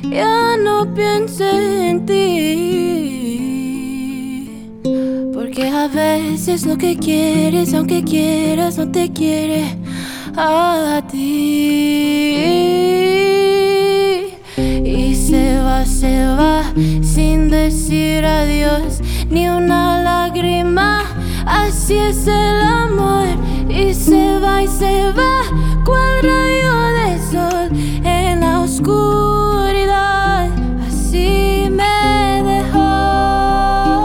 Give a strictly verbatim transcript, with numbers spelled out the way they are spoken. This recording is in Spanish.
Ya no pienses en ti, porque a veces lo que quieres, aunque quieras, no te quiere a ti. Y se va, se va sin decir adiós, ni una lágrima. Así es el amor. Y se va y se va